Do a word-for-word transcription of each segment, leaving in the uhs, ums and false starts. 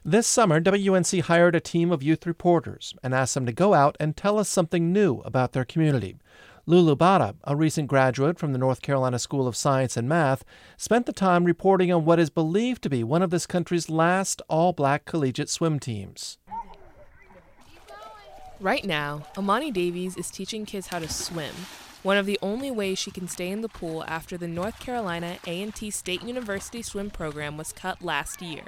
This summer, W N C hired a team of youth reporters and asked them to go out and tell us something new about their community. Lulu Bada, a recent graduate from the North Carolina School of Science and Math, spent the time reporting on what is believed to be one of this country's last all-black collegiate swim teams. Right now, Amani Davies is teaching kids how to swim, one of the only ways she can stay in the pool after the North Carolina A and T State University swim program was cut last year.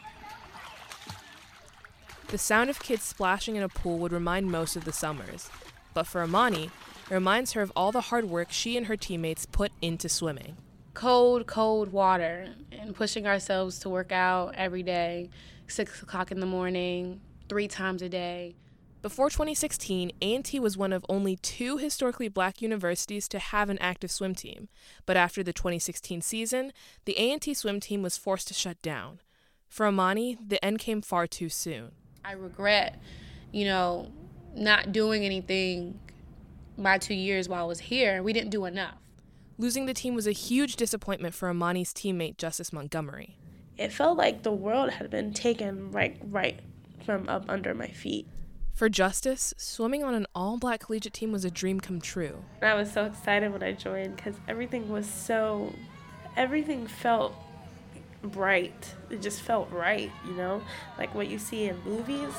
The sound of kids splashing in a pool would remind most of the summers, but for Amani, it reminds her of all the hard work she and her teammates put into swimming. Cold, cold water and pushing ourselves to work out every day, six o'clock in the morning, three times a day. Before twenty sixteen, A and T was one of only two historically black universities to have an active swim team, but after the twenty sixteen season, the A and T swim team was forced to shut down. For Amani, the end came far too soon. I regret, you know, not doing anything my two years while I was here. We didn't do enough. Losing the team was a huge disappointment for Amani's teammate, Justice Montgomery. It felt like the world had been taken right, right from up under my feet. For Justice, swimming on an all-black collegiate team was a dream come true. I was so excited when I joined because everything was so, everything felt bright. It just felt right, you know, like what you see in movies.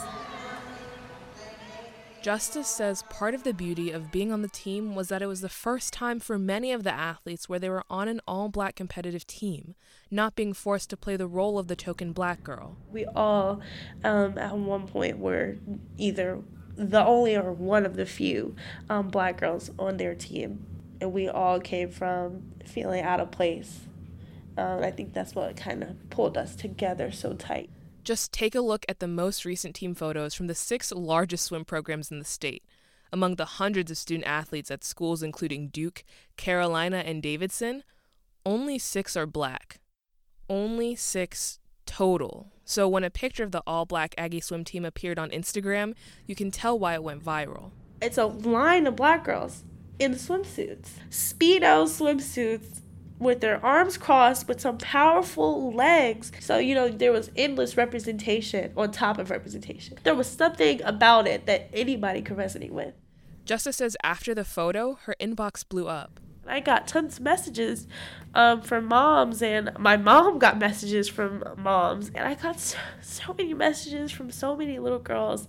Justice says part of the beauty of being on the team was that it was the first time for many of the athletes where they were on an all-black competitive team, not being forced to play the role of the token black girl. We all, um, at one point, were either the only or one of the few um, black girls on their team, and we all came from feeling out of place. Um, I think that's what kind of pulled us together so tight. Just take a look at the most recent team photos from the six largest swim programs in the state. Among the hundreds of student athletes at schools including Duke, Carolina, and Davidson, only six are black. Only six total. So when a picture of the all-black Aggie swim team appeared on Instagram, you can tell why it went viral. It's a line of black girls in swimsuits, Speedo swimsuits, with their arms crossed, with some powerful legs. So, you know, there was endless representation on top of representation. There was something about it that anybody could resonate with. Justice says after the photo, her inbox blew up. I got tons of messages um, from moms, and my mom got messages from moms. And I got so, so many messages from so many little girls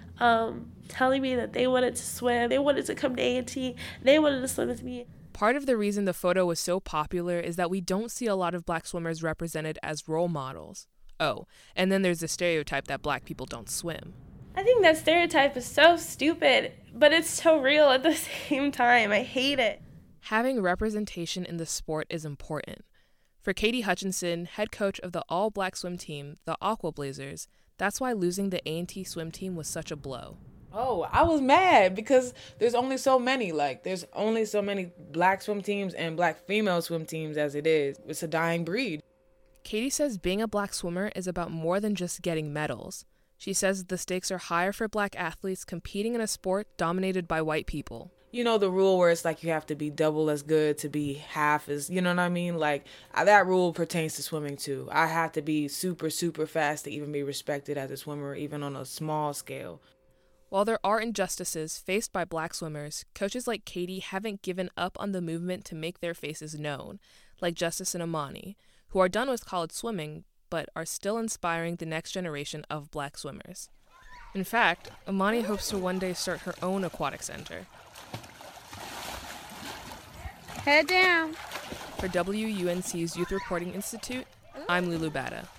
um, telling me that they wanted to swim, they wanted to come to A and T, they wanted to swim with me. Part of the reason the photo was so popular is that we don't see a lot of black swimmers represented as role models. Oh, and then there's the stereotype that black people don't swim. I think that stereotype is so stupid, but it's so real at the same time. I hate it. Having representation in the sport is important. For Katie Hutchinson, head coach of the all-black swim team, the Aqua Blazers, that's why losing the A and T swim team was such a blow. Oh, I was mad because there's only so many. Like, there's only so many black swim teams and black female swim teams as it is. It's a dying breed. Katie says being a black swimmer is about more than just getting medals. She says the stakes are higher for black athletes competing in a sport dominated by white people. You know, the rule where it's like you have to be double as good to be half as, you know what I mean? Like, that rule pertains to swimming too. I have to be super, super fast to even be respected as a swimmer, even on a small scale. While there are injustices faced by black swimmers, coaches like Katie haven't given up on the movement to make their faces known, like Justice and Amani, who are done with college swimming, but are still inspiring the next generation of black swimmers. In fact, Amani hopes to one day start her own aquatic center. Head down. For W U N C's Youth Reporting Institute, I'm Lulu Bada.